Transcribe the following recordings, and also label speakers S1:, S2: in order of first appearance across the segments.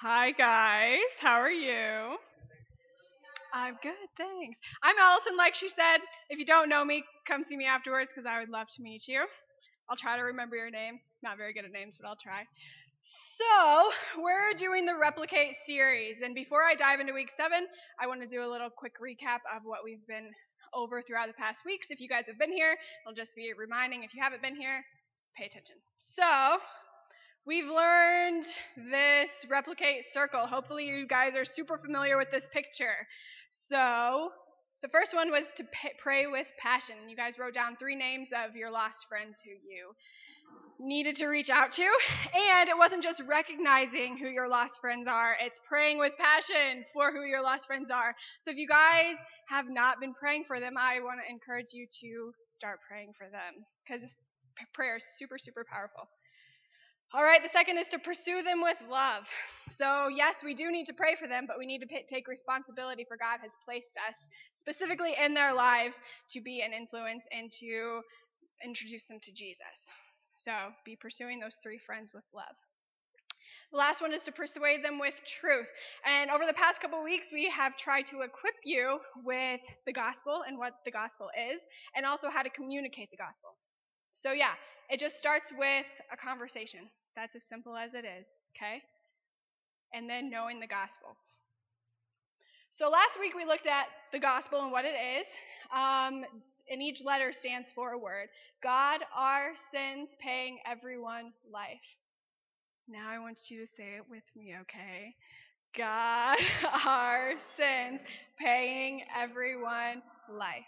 S1: Hi, guys. How are you? I'm good, thanks. I'm Allison, like she said. If you don't know me, come see me afterwards because I would love to meet you. I'll try to remember your name. Not very good at names, but I'll try. So, we're doing the Replicate series, and before I dive into week 7, I want to do a little quick recap of what we've been over throughout the past weeks. If you guys have been here, it'll just be reminding. If you haven't been here, pay attention. So, we've learned this replicate circle. Hopefully, you guys are super familiar with this picture. So, the first one was to pray with passion. You guys wrote down 3 names of your lost friends who you needed to reach out to. And it wasn't just recognizing who your lost friends are, it's praying with passion for who your lost friends are. So, if you guys have not been praying for them, I want to encourage you to start praying for them because prayer is super, super powerful. All right, the second is to pursue them with love. So, yes, we do need to pray for them, but we need to take responsibility for God has placed us specifically in their lives to be an influence and to introduce them to Jesus. So, be pursuing those 3 friends with love. The last one is to persuade them with truth. And over the past couple of weeks, we have tried to equip you with the gospel and what the gospel is, and also how to communicate the gospel. So, yeah, it just starts with a conversation. That's as simple as it is, okay? And then knowing the gospel. So last week we looked at the gospel and what it is. And each letter stands for a word. God, our sins, paying everyone life. Now I want you to say it with me, okay? God, our sins, paying everyone life.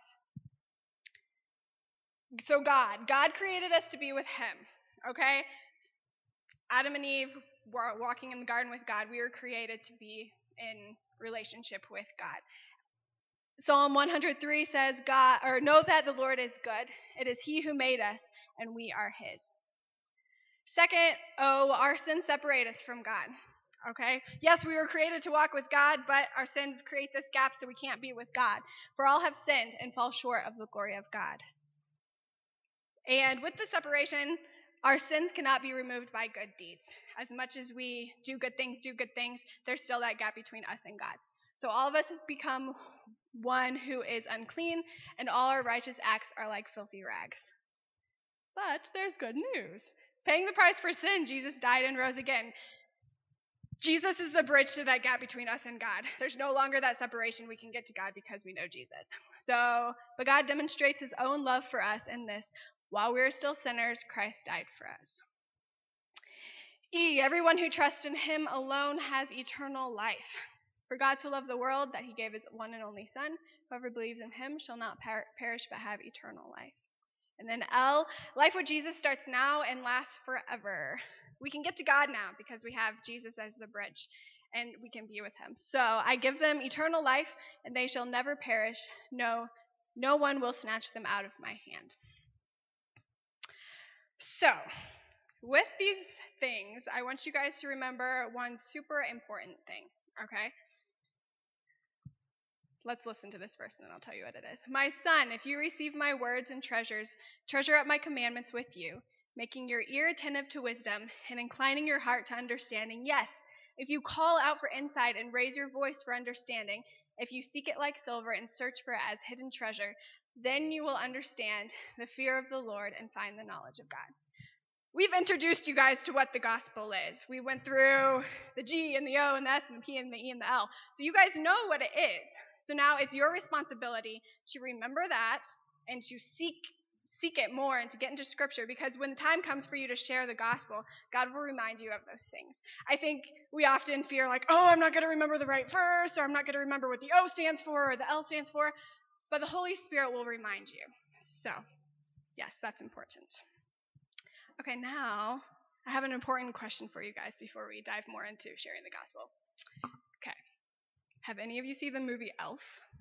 S1: So God created us to be with him, okay? Adam and Eve were walking in the garden with God. We were created to be in relationship with God. Psalm 103 says, know that the Lord is good. It is he who made us, and we are his. Second, our sins separate us from God. Okay? Yes, we were created to walk with God, but our sins create this gap so we can't be with God. For all have sinned and fall short of the glory of God. And with the separation, our sins cannot be removed by good deeds. As much as we do good things, there's still that gap between us and God. So all of us has become one who is unclean, and all our righteous acts are like filthy rags. But there's good news. Paying the price for sin, Jesus died and rose again. Jesus is the bridge to that gap between us and God. There's no longer that separation. We can get to God because we know Jesus. But God demonstrates his own love for us in this. While we are still sinners, Christ died for us. Everyone who trusts in him alone has eternal life. For God so loved the world that he gave his one and only Son. Whoever believes in him shall not perish but have eternal life. And then L, life with Jesus starts now and lasts forever. We can get to God now because we have Jesus as the bridge, and we can be with him. So I give them eternal life, and they shall never perish. No one will snatch them out of my hand. So, with these things, I want you guys to remember one super important thing, okay? Let's listen to this verse, and then I'll tell you what it is. My son, if you receive my words and treasure up my commandments with you, making your ear attentive to wisdom and inclining your heart to understanding. Yes, if you call out for insight and raise your voice for understanding, if you seek it like silver and search for it as hidden treasure, then you will understand the fear of the Lord and find the knowledge of God. We've introduced you guys to what the gospel is. We went through the G and the O and the S and the P and the E and the L. So you guys know what it is. So now it's your responsibility to remember that and to seek it more and to get into Scripture, because when the time comes for you to share the gospel, God will remind you of those things. I think we often fear like, I'm not going to remember the right verse, or I'm not going to remember what the O stands for or the L stands for, but the Holy Spirit will remind you. So, yes, that's important. Okay, now I have an important question for you guys before we dive more into sharing the gospel. Okay. Have any of you seen the movie Elf?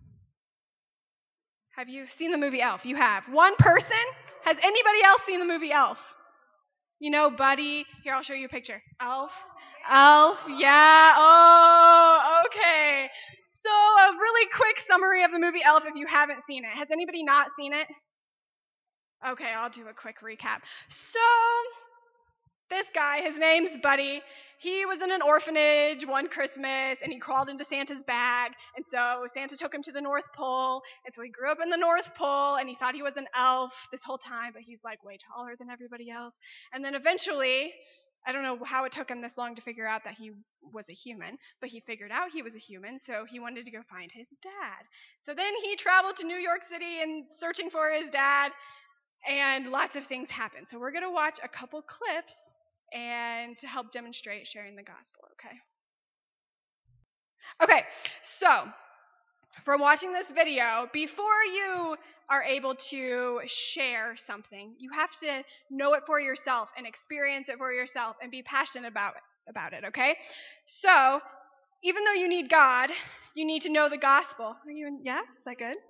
S1: Have you seen the movie Elf? You have. One person? Has anybody else seen the movie Elf? You know, Buddy. Here, I'll show you a picture. Elf? Yeah. Oh, okay. So a really quick summary of the movie Elf if you haven't seen it. Has anybody not seen it? Okay, I'll do a quick recap. So This guy, his name's Buddy. He was in an orphanage one Christmas, and he crawled into Santa's bag. And so Santa took him to the North Pole. And so he grew up in the North Pole, and he thought he was an elf this whole time, but he's like way taller than everybody else. And then eventually, I don't know how it took him this long to figure out that he was a human, but he figured out he was a human, so he wanted to go find his dad. So then he traveled to New York City and searching for his dad, and lots of things happened. So we're going to watch a couple clips and to help demonstrate sharing the gospel, okay? Okay, so from watching this video, before you are able to share something, you have to know it for yourself and experience it for yourself and be passionate about it, okay? So, even though you need God, you need to know the gospel. Yeah? Is that good?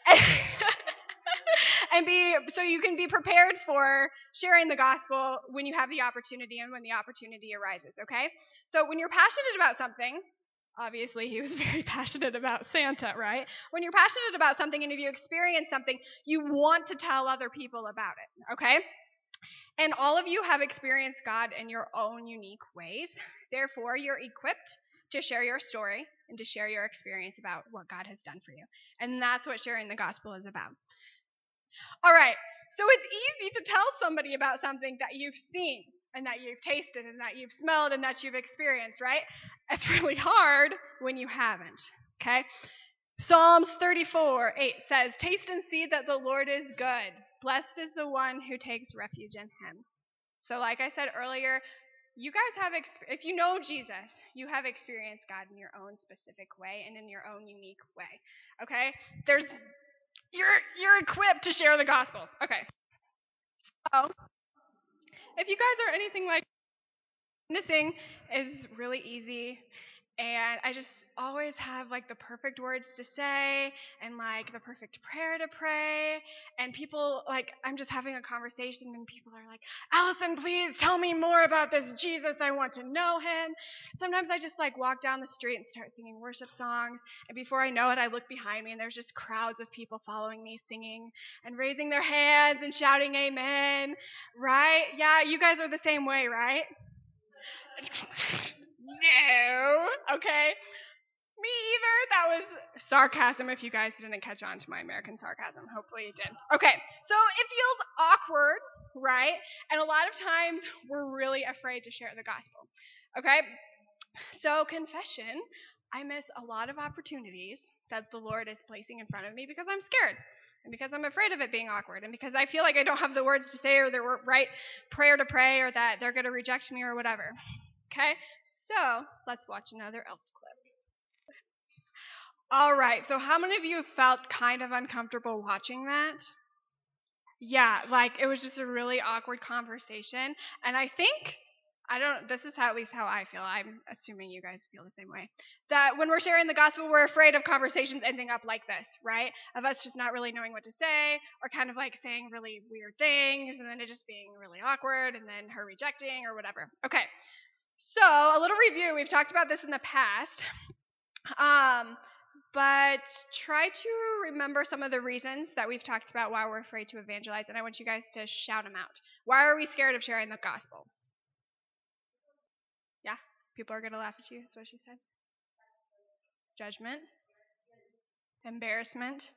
S1: So you can be prepared for sharing the gospel when you have the opportunity and when the opportunity arises, okay? So when you're passionate about something, obviously he was very passionate about Santa, right? When you're passionate about something and if you experience something, you want to tell other people about it, okay? And all of you have experienced God in your own unique ways. Therefore, you're equipped to share your story and to share your experience about what God has done for you. And that's what sharing the gospel is about. All right, so it's easy to tell somebody about something that you've seen and that you've tasted and that you've smelled and that you've experienced, right? It's really hard when you haven't, okay? Psalms 34:8 says, "Taste and see that the Lord is good. Blessed is the one who takes refuge in him." So like I said earlier, you guys have, if you know Jesus, you have experienced God in your own specific way and in your own unique way, okay? You're equipped to share the gospel. Okay. So, if you guys are anything like witnessing is really easy, and I just always have like the perfect words to say and like the perfect prayer to pray, and people like I'm just having a conversation and people are like, "Allison, please tell me more about this Jesus. I want to know him." Sometimes I just like walk down the street and start singing worship songs, and before I know it, I look behind me and there's just crowds of people following me singing and raising their hands and shouting amen, right? Yeah, you guys are the same way, right? No. Okay. Me either. That was sarcasm if you guys didn't catch on to my American sarcasm. Hopefully you did. Okay. So it feels awkward, right? And a lot of times we're really afraid to share the gospel. Okay? So confession, I miss a lot of opportunities that the Lord is placing in front of me because I'm scared. And because I'm afraid of it being awkward. And because I feel like I don't have the words to say or the right prayer to pray or that they're going to reject me or whatever. Okay, so let's watch another elf clip. All right, so how many of you felt kind of uncomfortable watching that? Yeah, like it was just a really awkward conversation. And I think, this is at least how I feel. I'm assuming you guys feel the same way. That when we're sharing the gospel, we're afraid of conversations ending up like this, right? Of us just not really knowing what to say or kind of like saying really weird things and then it just being really awkward and then her rejecting or whatever. Okay. So, a little review. We've talked about this in the past, but try to remember some of the reasons that we've talked about why we're afraid to evangelize, and I want you guys to shout them out. Why are we scared of sharing the gospel? Yeah? People are going to laugh at you, is what she said. Judgment. Embarrassment.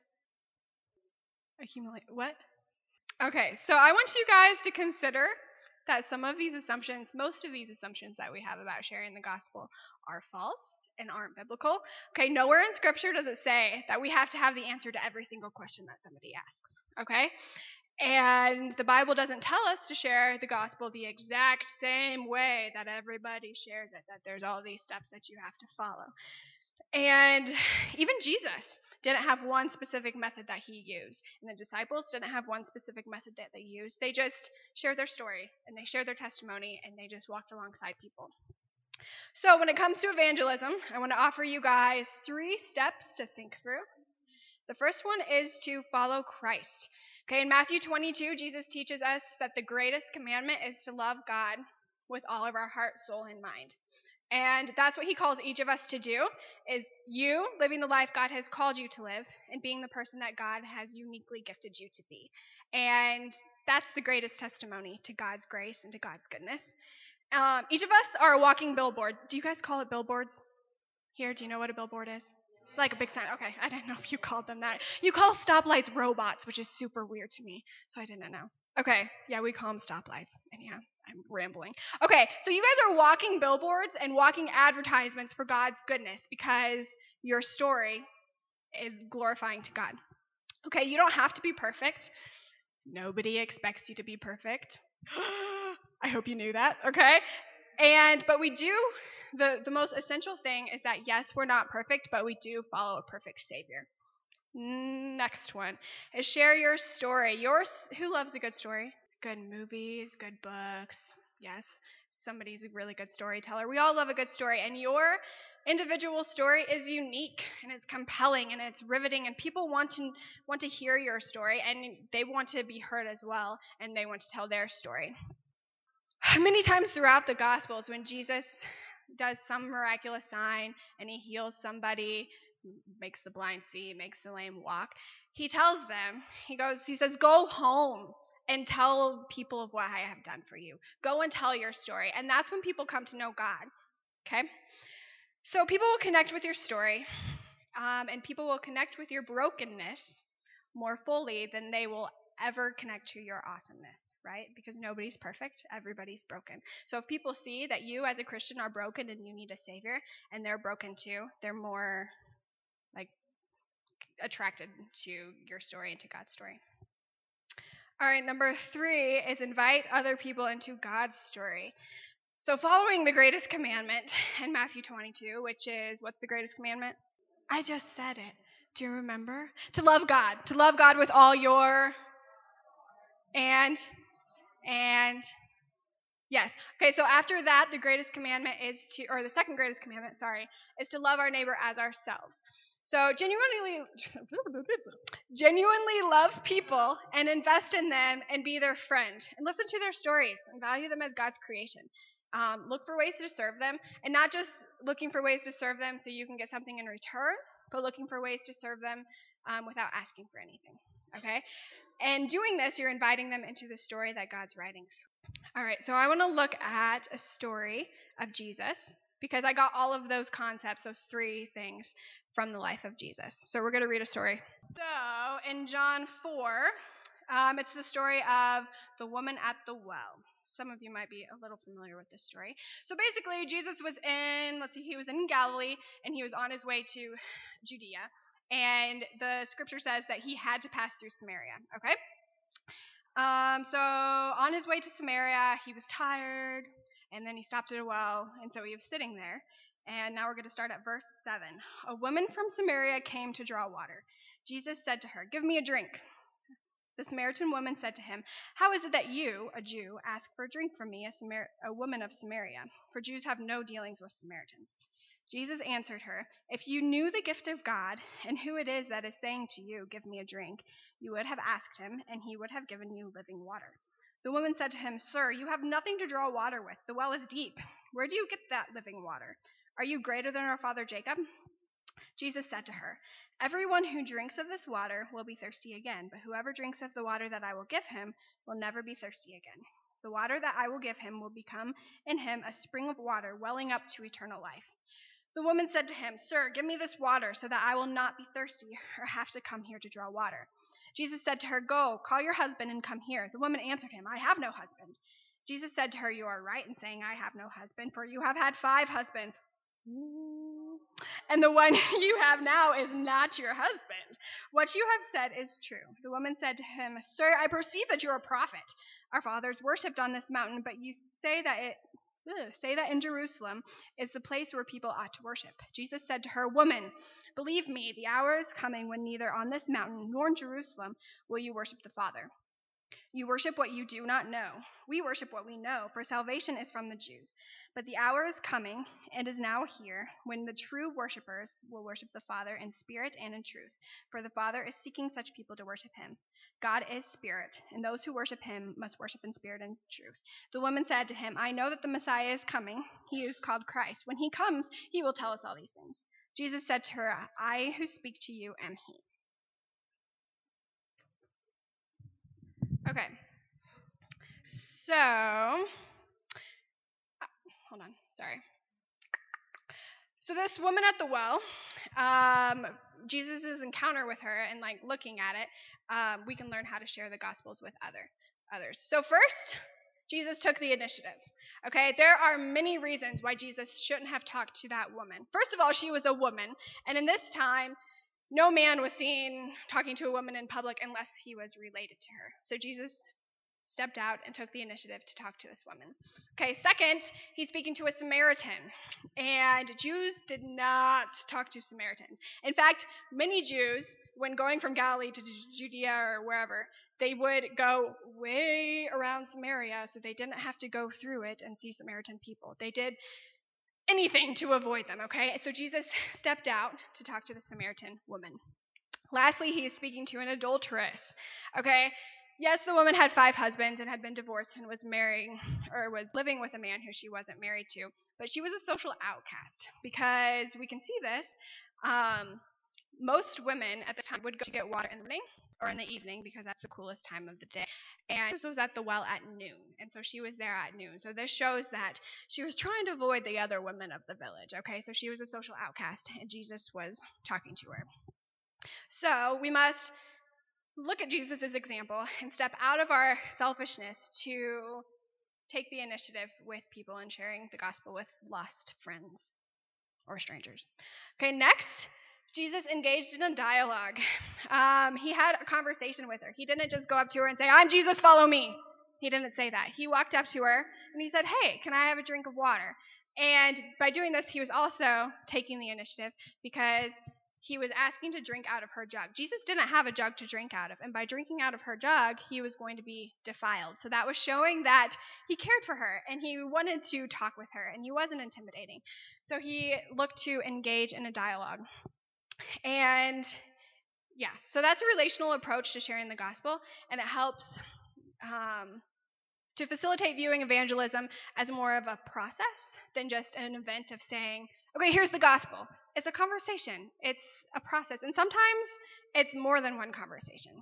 S1: What? Okay, so I want you guys to consider that some of these assumptions, most of these assumptions that we have about sharing the gospel are false and aren't biblical. Okay, nowhere in Scripture does it say that we have to have the answer to every single question that somebody asks, okay? And the Bible doesn't tell us to share the gospel the exact same way that everybody shares it, that there's all these steps that you have to follow. And even Jesus didn't have one specific method that he used. And the disciples didn't have one specific method that they used. They just shared their story and they shared their testimony and they just walked alongside people. So when it comes to evangelism, I want to offer you guys 3 steps to think through. The first one is to follow Christ. Okay, in Matthew 22, Jesus teaches us that the greatest commandment is to love God with all of our heart, soul, and mind. And that's what he calls each of us to do, is you living the life God has called you to live and being the person that God has uniquely gifted you to be. And that's the greatest testimony to God's grace and to God's goodness. Each of us are a walking billboard. Do you guys call it billboards here? Do you know what a billboard is? Like a big sign. Okay, I didn't know if you called them that. You call stoplights robots, which is super weird to me, so I didn't know. Okay, yeah, we call them stoplights. Anyhow, I'm rambling. Okay, so you guys are walking billboards and walking advertisements for God's goodness because your story is glorifying to God. Okay, you don't have to be perfect. Nobody expects you to be perfect. I hope you knew that, okay? But we do, the most essential thing is that, yes, we're not perfect, but we do follow a perfect Savior. Next one is share your story. Who loves a good story? Good movies, good books. Yes, somebody's a really good storyteller. We all love a good story, and your individual story is unique and it's compelling and it's riveting, and people want to hear your story, and they want to be heard as well, and they want to tell their story. Many times throughout the Gospels, when Jesus does some miraculous sign and he heals somebody, makes the blind see, makes the lame walk, he tells them, he says, go home and tell people of what I have done for you. Go and tell your story. And that's when people come to know God. Okay? So people will connect with your story, and people will connect with your brokenness more fully than they will ever connect to your awesomeness, right? Because nobody's perfect, everybody's broken. So if people see that you as a Christian are broken and you need a Savior, and they're broken too, they're more attracted to your story and to God's story. All right, number 3 is invite other people into God's story. So following the greatest commandment in Matthew 22, which is, what's the greatest commandment? I just said it. Do you remember? To love God with all your and yes. Okay, so after that, the greatest commandment the second greatest commandment, is to love our neighbor as ourselves. So genuinely love people and invest in them and be their friend and listen to their stories and value them as God's creation. Look for ways to serve them, and not just looking for ways to serve them so you can get something in return, but looking for ways to serve them without asking for anything. Okay? And doing this, you're inviting them into the story that God's writing through. All right, so I want to look at a story of Jesus because I got all of those concepts, those 3 things, from the life of Jesus. So we're going to read a story. So in John 4, it's the story of the woman at the well. Some of you might be a little familiar with this story. So basically, Jesus was he was in Galilee, and he was on his way to Judea. And the scripture says that he had to pass through Samaria, okay? So on his way to Samaria, he was tired, and then he stopped at a well, and so he was sitting there. And now we're going to start at verse 7. A woman from Samaria came to draw water. Jesus said to her, "Give me a drink." The Samaritan woman said to him, "How is it that you, a Jew, ask for a drink from me, a woman of Samaria? For Jews have no dealings with Samaritans." Jesus answered her, "If you knew the gift of God and who it is that is saying to you, 'Give me a drink,' you would have asked him, and he would have given you living water." The woman said to him, "Sir, you have nothing to draw water with. The well is deep. Where do you get that living water? Are you greater than our father Jacob?" Jesus said to her, "Everyone who drinks of this water will be thirsty again, but whoever drinks of the water that I will give him will never be thirsty again. The water that I will give him will become in him a spring of water welling up to eternal life." The woman said to him, "Sir, give me this water so that I will not be thirsty or have to come here to draw water." Jesus said to her, "Go, call your husband and come here." The woman answered him, "I have no husband." Jesus said to her, "You are right in saying, 'I have no husband,' for you have had 5 husbands. And the one you have now is not your husband. What you have said is true." The woman said to him, "Sir, I perceive that you are a prophet. Our fathers worshipped on this mountain, but you say that in Jerusalem is the place where people ought to worship." Jesus said to her, "Woman, believe me, the hour is coming when neither on this mountain nor in Jerusalem will you worship the Father. You worship what you do not know. We worship what we know, for salvation is from the Jews. But the hour is coming, and is now here, when the true worshipers will worship the Father in spirit and in truth, for the Father is seeking such people to worship him. God is spirit, and those who worship him must worship in spirit and truth. The woman said to him, I know that the Messiah is coming. He is called Christ. When he comes, he will tell us all these things. Jesus said to her, I who speak to you am he. Okay. So, hold on, sorry. So this woman at the well, Jesus' encounter with her and like looking at it, we can learn how to share the gospels with others. So first, Jesus took the initiative. Okay, there are many reasons why Jesus shouldn't have talked to that woman. First of all, she was a woman, and in this time, no man was seen talking to a woman in public unless he was related to her. So Jesus stepped out and took the initiative to talk to this woman. Okay, second, he's speaking to a Samaritan, and Jews did not talk to Samaritans. In fact, many Jews, when going from Galilee to Judea or wherever, they would go way around Samaria so they didn't have to go through it and see Samaritan people. They did anything to avoid them, okay? So Jesus stepped out to talk to the Samaritan woman. Lastly, he is speaking to an adulteress, okay? Yes, the woman had 5 husbands and had been divorced and was marrying or was living with a man who she wasn't married to, but she was a social outcast because we can see this. Most women at the time would go to get water in the morning or in the evening because that's the coolest time of the day. And this was at the well at noon, and so she was there at noon. So this shows that she was trying to avoid the other women of the village, okay? So she was a social outcast, and Jesus was talking to her. So we must look at Jesus' example and step out of our selfishness to take the initiative with people and sharing the gospel with lost friends or strangers. Okay, next, Jesus engaged in a dialogue. He had a conversation with her. He didn't just go up to her and say, I'm Jesus, follow me. He didn't say that. He walked up to her and he said, hey, can I have a drink of water? And by doing this, he was also taking the initiative because he was asking to drink out of her jug. Jesus didn't have a jug to drink out of, and by drinking out of her jug, he was going to be defiled. So that was showing that he cared for her, and he wanted to talk with her, and he wasn't intimidating. So he looked to engage in a dialogue. And yeah, so that's a relational approach to sharing the gospel, and it helps to facilitate viewing evangelism as more of a process than just an event of saying, okay, here's the gospel. It's a conversation. It's a process. And sometimes it's more than one conversation.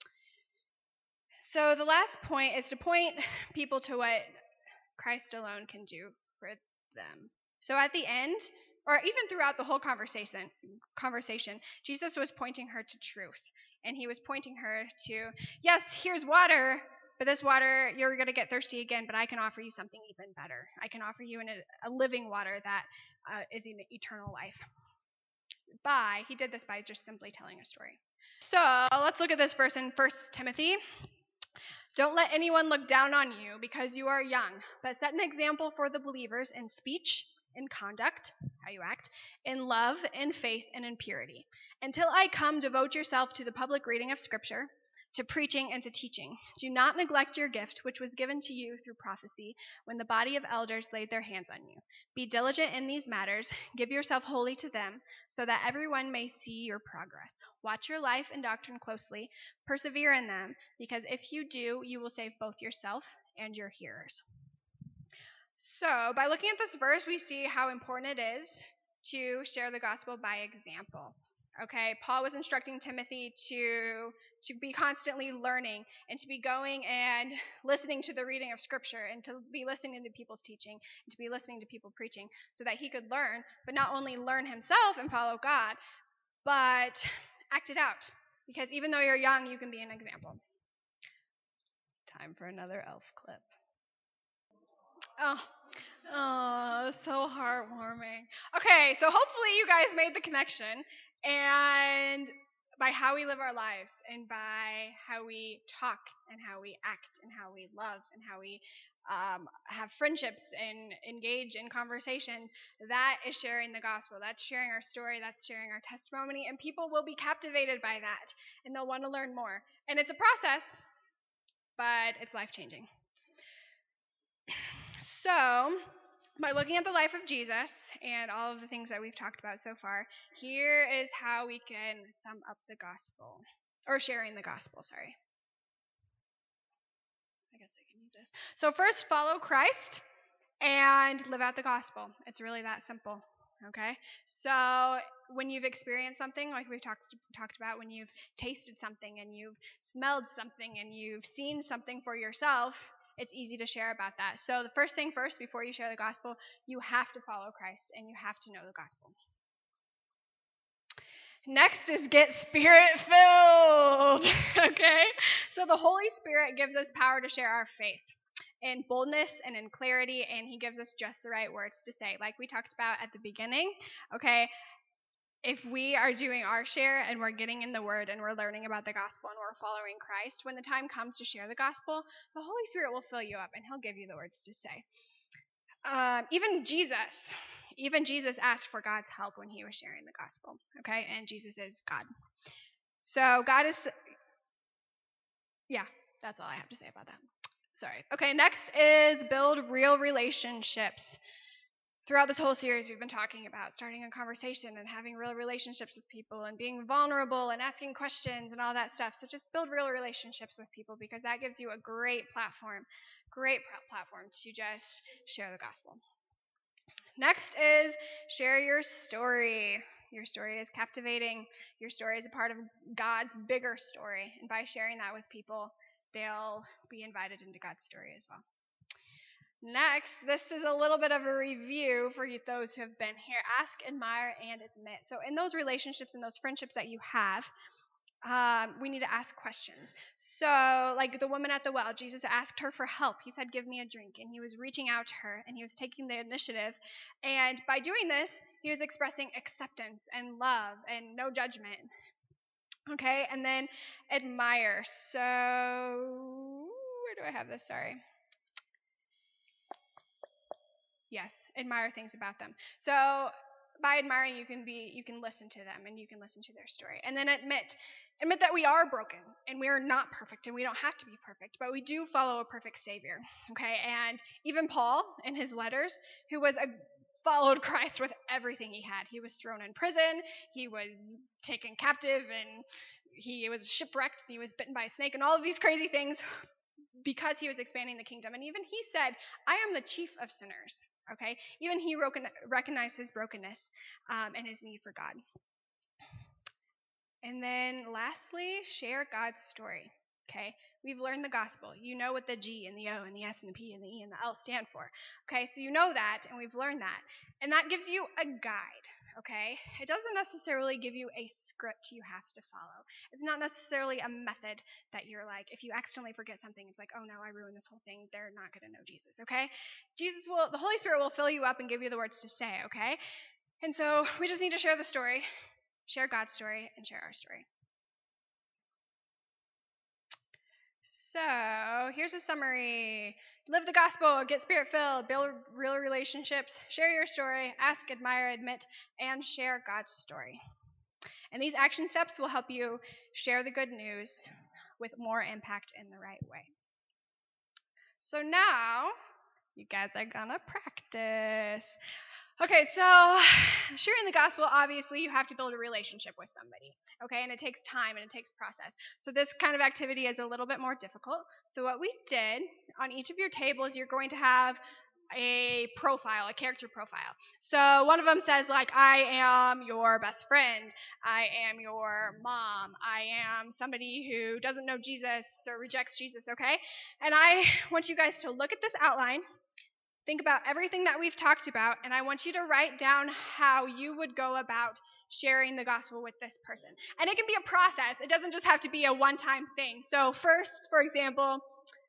S1: So the last point is to point people to what Christ alone can do for them. So at the end, or even throughout the whole conversation, Jesus was pointing her to truth. And he was pointing her to, yes, here's water, but this water, you're going to get thirsty again, but I can offer you something even better. I can offer you a living water that is in eternal life. He did this by just simply telling a story. So let's look at this verse in 1 Timothy. Don't let anyone look down on you because you are young, but set an example for the believers in speech, in conduct, how you act, in love, in faith, and in purity. Until I come, devote yourself to the public reading of Scripture, to preaching and to teaching. Do not neglect your gift, which was given to you through prophecy when the body of elders laid their hands on you. Be diligent in these matters. Give yourself wholly to them, so that everyone may see your progress. Watch your life and doctrine closely. Persevere in them, because if you do, you will save both yourself and your hearers. So, by looking at this verse, we see how important it is to share the gospel by example. Okay, Paul was instructing Timothy to be constantly learning and to be going and listening to the reading of Scripture and to be listening to people's teaching and to be listening to people preaching so that he could learn, but not only learn himself and follow God, but act it out. Because even though you're young, you can be an example. Time for another elf clip. Oh, so heartwarming. Okay, so hopefully you guys made the connection, and by how we live our lives, and by how we talk, and how we act, and how we love, and how we have friendships and engage in conversation, that is sharing the gospel. That's sharing our story. That's sharing our testimony, and people will be captivated by that, and they'll want to learn more. And it's a process. but it's life-changing. So, by looking at the life of Jesus and all of the things that we've talked about so far, here is how we can sum up the gospel, or sharing the gospel, sorry. I guess I can use this. So first, follow Christ and live out the gospel. It's really that simple. Okay? So when you've experienced something, like we've talked about, when you've tasted something and you've smelled something and you've seen something for yourself, it's easy to share about that. So the first thing first, before you share the gospel, you have to follow Christ and you have to know the gospel. Next is get spirit filled. Okay? So the Holy Spirit gives us power to share our faith in boldness and in clarity, and he gives us just the right words to say. Like we talked about at the beginning, okay? If we are doing our share and we're getting in the word and we're learning about the gospel and we're following Christ, when the time comes to share the gospel, the Holy Spirit will fill you up and he'll give you the words to say. Even Jesus asked for God's help when he was sharing the gospel, okay? And Jesus is God. So God is, yeah, that's all I have to say about that. Sorry. Okay, next is build real relationships. Throughout this whole series, we've been talking about starting a conversation and having real relationships with people and being vulnerable and asking questions and all that stuff. So just build real relationships with people because that gives you a great platform to just share the gospel. Next is share your story. Your story is captivating. Your story is a part of God's bigger story. And by sharing that with people, they'll be invited into God's story as well. Next, this is a little bit of a review for those who have been here. Ask, admire, and admit. So in those relationships and those friendships that you have, we need to ask questions. So like the woman at the well, Jesus asked her for help. He said, give me a drink. And he was reaching out to her, and he was taking the initiative. And by doing this, he was expressing acceptance and love and no judgment. Okay, and then admire. So where do I have this? Sorry. Yes, admire things about them. So by admiring, you can listen to them and you can listen to their story. And then admit that we are broken and we are not perfect and we don't have to be perfect, but we do follow a perfect Savior. Okay, and even Paul in his letters, who followed Christ with everything he had. He was thrown in prison, he was taken captive, and he was shipwrecked, and he was bitten by a snake, and all of these crazy things because he was expanding the kingdom. And even he said, I am the chief of sinners. Okay? Even he recognized his brokenness and his need for God. And then lastly, share God's story. Okay? We've learned the gospel. You know what the G and the O and the S and the P and the E and the L stand for. Okay? So you know that, and we've learned that. And that gives you a guide. Okay? It doesn't necessarily give you a script you have to follow. It's not necessarily a method that you're like, if you accidentally forget something, it's like, oh no, I ruined this whole thing. They're not going to know Jesus. Okay? The Holy Spirit will fill you up and give you the words to say. Okay? And so we just need to share the story. Share God's story and share our story. So here's a summary. Live the gospel, get spirit-filled, build real relationships, share your story, ask, admire, admit, and share God's story. And these action steps will help you share the good news with more impact in the right way. So now, you guys are gonna practice. Okay, so sharing the gospel, obviously, you have to build a relationship with somebody, okay? And it takes time and it takes process. So this kind of activity is a little bit more difficult. So what we did, on each of your tables, you're going to have a profile, a character profile. So one of them says, like, I am your best friend. I am your mom. I am somebody who doesn't know Jesus or rejects Jesus, okay? And I want you guys to look at this outline. Think about everything that we've talked about, and I want you to write down how you would go about sharing the gospel with this person. And it can be a process. It doesn't just have to be a one-time thing. So first, for example,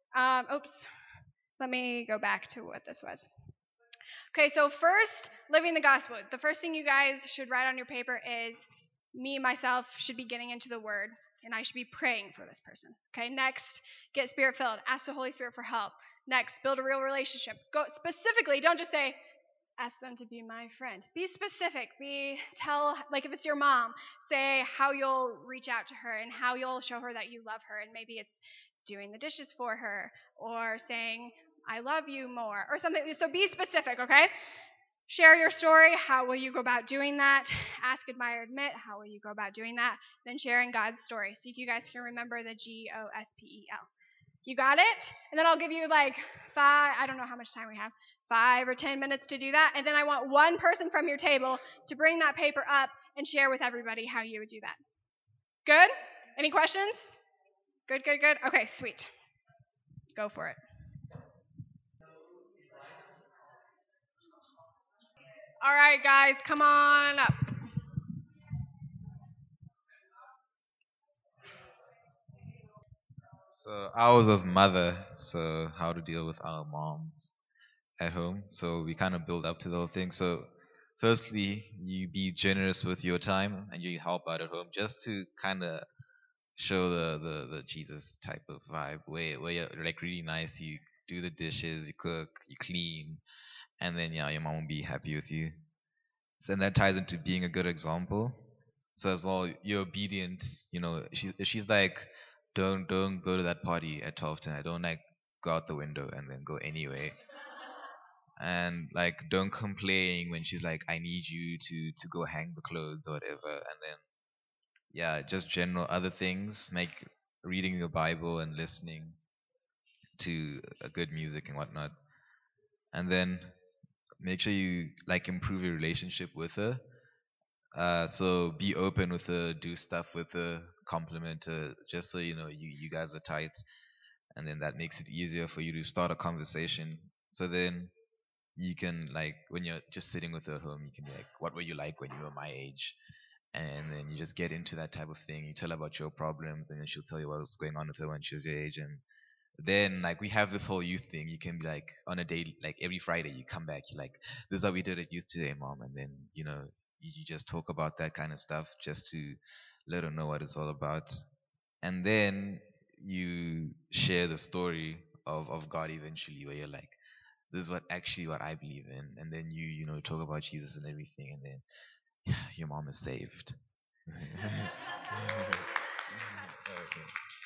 S1: let me go back to what this was. Okay, so first, living the gospel. The first thing you guys should write on your paper is, me, myself, should be getting into the word, and I should be praying for this person. Okay, next, get spirit-filled. Ask the Holy Spirit for help. Next, build a real relationship. Go specifically, don't just say, ask them to be my friend. Be specific. Like if it's your mom, say how you'll reach out to her and how you'll show her that you love her. And maybe it's doing the dishes for her or saying, I love you more or something. So be specific, okay? Share your story. How will you go about doing that? Ask, admire, admit. How will you go about doing that? Then sharing God's story. See if you guys can remember the GOSPEL. You got it? And then I'll give you like I don't know how much time we have, 5 or 10 minutes to do that. And then I want one person from your table to bring that paper up and share with everybody how you would do that. Good? Any questions? Good. Okay, sweet. Go for it. All right, guys, come on up.
S2: So ours was mother, so how to deal with our moms at home. So we kind of build up to the whole thing. So firstly, you be generous with your time and you help out at home just to kind of show the Jesus type of vibe where you're like really nice. You do the dishes, you cook, you clean, and then yeah, your mom will be happy with you. So and that ties into being a good example. So as well, you're obedient. You know, she's like, don't go to that party at 12 tonight. Don't like go out the window and then go anyway. And like, don't complain when she's like, I need you to go hang the clothes or whatever. And then yeah, just general other things, like reading your Bible and listening to good music and whatnot. And then make sure you like improve your relationship with her. So be open with her, do stuff with her, compliment her, just so you know you guys are tight, and then that makes it easier for you to start a conversation. So then you can like when you're just sitting with her at home, you can be like, "What were you like when you were my age?" And then you just get into that type of thing. You tell her about your problems, and then she'll tell you what was going on with her when she was your age, and then like we have this whole youth thing. You can be like on a day like every Friday you come back, you're like, this is what we did at youth today, mom, and then you just talk about that kind of stuff just to let her know what it's all about. And then you share the story of God eventually where you're like, this is what I believe in, and then you talk about Jesus and everything, and then your mom is saved. Okay.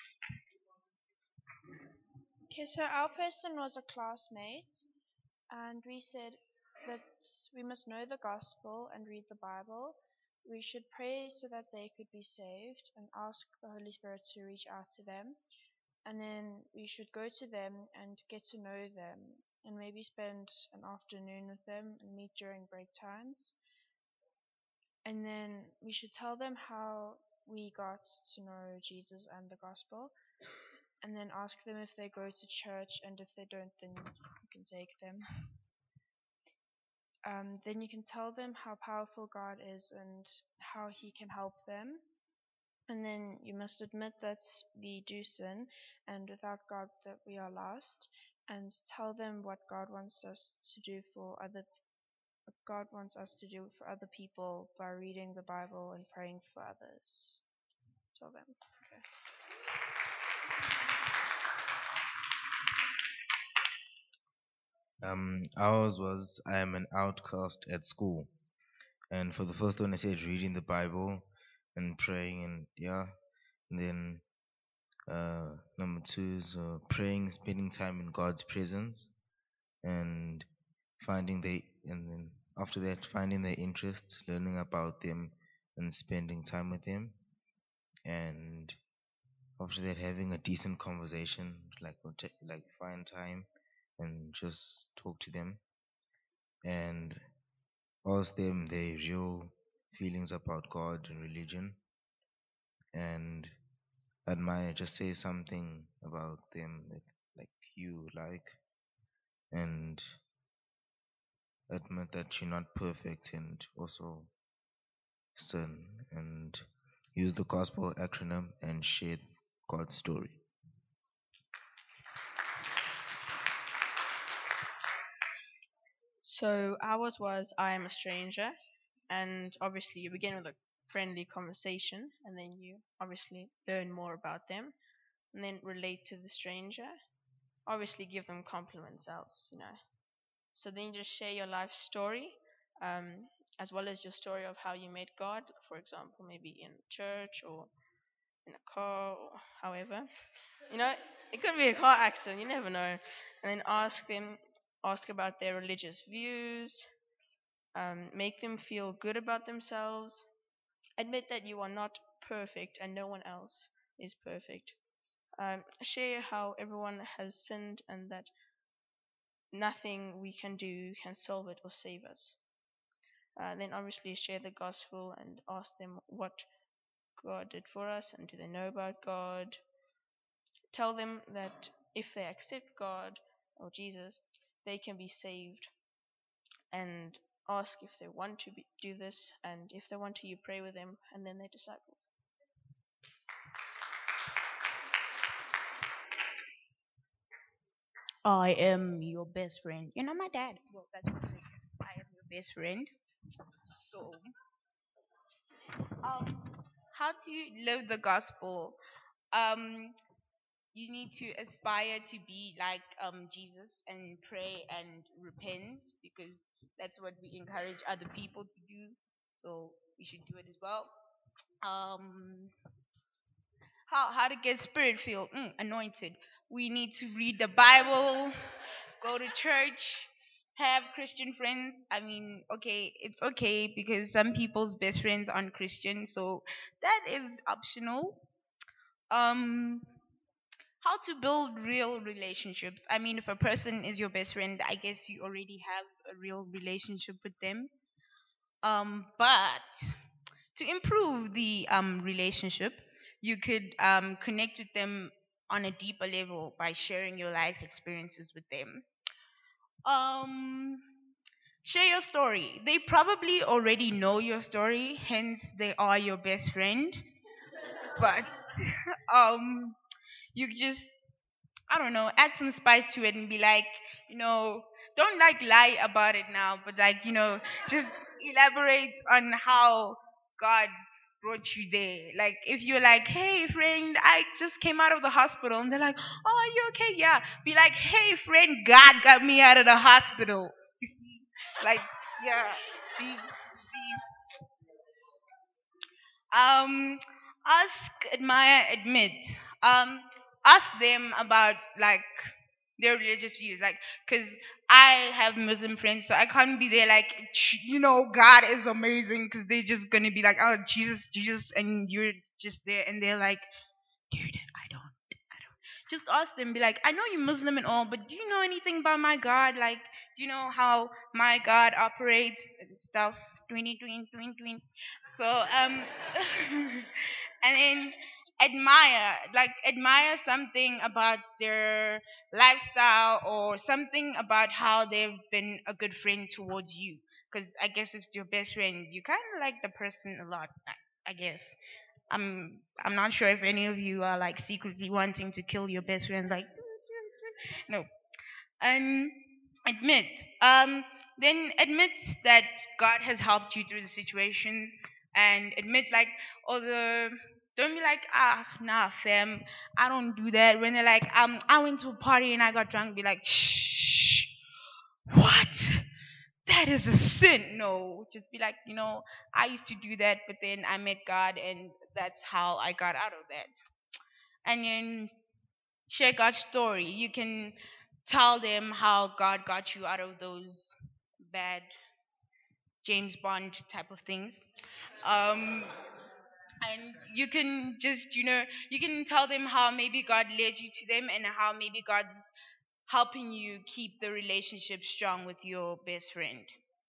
S3: Okay, so our person was a classmate, and we said that we must know the gospel and read the Bible. We should pray so that they could be saved and ask the Holy Spirit to reach out to them. And then we should go to them and get to know them and maybe spend an afternoon with them and meet during break times. And then we should tell them how we got to know Jesus and the gospel, and then ask them if they go to church, and if they don't, then you can take them. Then you can tell them how powerful God is and how He can help them. And then you must admit that we do sin, and without God that we are lost, and tell them what God wants us to do for other people by reading the Bible and praying for others. Tell them. Okay.
S4: Ours was I am an outcast at school, and for the first one I said reading the Bible and praying, and yeah, and then number two is praying, spending time in God's presence, and and then after that finding their interests, learning about them, and spending time with them, and after that having a decent conversation, like like find time and just talk to them and ask them their real feelings about God and religion, and admire, just say something about them that like you like, and admit that you're not perfect and also sin, and use the gospel acronym and share God's story.
S5: So ours was I am a stranger, and obviously you begin with a friendly conversation, and then you obviously learn more about them, and then relate to the stranger. Obviously give them compliments, else. So then you just share your life story, um, as well as your story of how you met God, for example, maybe in church or in a car or however. You know, It could be a car accident. You never know. And then ask about their religious views. Make them feel good about themselves. Admit that you are not perfect and no one else is perfect. Share how everyone has sinned and that nothing we can do can solve it or save us. Then obviously share the gospel and ask them what God did for us and do they know about God. Tell them that if they accept God or Jesus, they can be saved, and ask if they want to do this, and if they want to, you pray with them, and then they're disciples.
S6: I am your best friend. You're not my dad. Well, that's what I say. I am your best friend. So, um, how to live the gospel? Um, you need to aspire to be like Jesus and pray and repent because that's what we encourage other people to do. So we should do it as well. Um, how to get spirit filled? Anointed. We need to read the Bible, go to church, have Christian friends. I mean, okay, it's okay because some people's best friends aren't Christian, so that is optional. Um, how to build real relationships. I mean, if a person is your best friend, I guess you already have a real relationship with them. But to improve the relationship, you could connect with them on a deeper level by sharing your life experiences with them. Um, Share your story. They probably already know your story, hence they are your best friend. But um, you just, I don't know, add some spice to it and be like, you know, don't like lie about it now, but like, just elaborate on how God brought you there. Like, if you're like, hey, friend, I just came out of the hospital, and they're like, oh, are you okay? Yeah. Be like, hey, friend, God got me out of the hospital. You see? Like, yeah. See? Um, ask, admire, admit. Um, ask them about like their religious views, like, cause I have Muslim friends, so I can't be there like, God is amazing, cause they're just gonna be like, oh, Jesus, Jesus, and you're just there, and they're like, dude, I don't. Just ask them, be like, I know you're Muslim and all, but do you know anything about my God? Like, do you know how my God operates and stuff? Twinny, twin, twin, twin. So, and then admire something about their lifestyle or something about how they've been a good friend towards you. Because I guess if it's your best friend, you kind of like the person a lot. I guess. I'm not sure if any of you are like secretly wanting to kill your best friend. Like, no. And admit. Then admit that God has helped you through the situations, and admit like all the. Don't be like, nah, fam, I don't do that. When they're like, I went to a party and I got drunk, be like, shh, what? That is a sin. No, just be like, I used to do that, but then I met God, and that's how I got out of that. And then share God's story. You can tell them how God got you out of those bad James Bond type of things. Um, and you can just, you can tell them how maybe God led you to them and how maybe God's helping you keep the relationship strong with your best friend.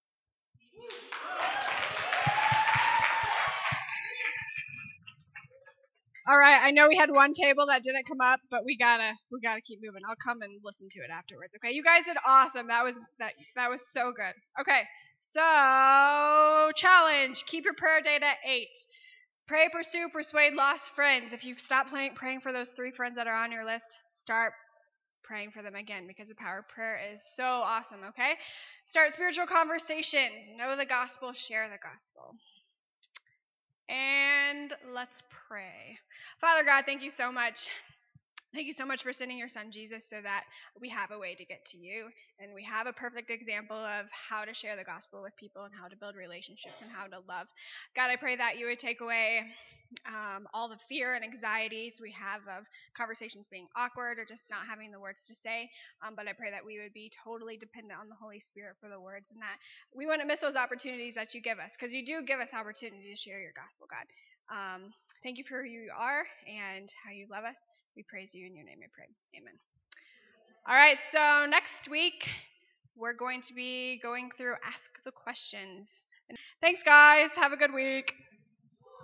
S1: All right, I know we had one table that didn't come up, but we gotta keep moving. I'll come and listen to it afterwards. Okay, you guys did awesome. That was so good. Okay, so challenge: keep your prayer date at 8. Pray, pursue, persuade lost friends. If you've stopped praying for those 3 friends that are on your list, start praying for them again because the power of prayer is so awesome. Okay, start spiritual conversations. Know the gospel. Share the gospel. And let's pray. Father God, thank you so much Thank you so much for sending your son Jesus so that we have a way to get to you, and we have a perfect example of how to share the gospel with people and how to build relationships and how to love. God, I pray that you would take away all the fear and anxieties we have of conversations being awkward or just not having the words to say. But I pray that we would be totally dependent on the Holy Spirit for the words, and that we wouldn't miss those opportunities that you give us, because you do give us opportunity to share your gospel, God. Thank you for who you are and how you love us. We praise you in your name, I pray. Amen. All right, so next week we're going to be going through Ask the Questions. Thanks, guys. Have a good week.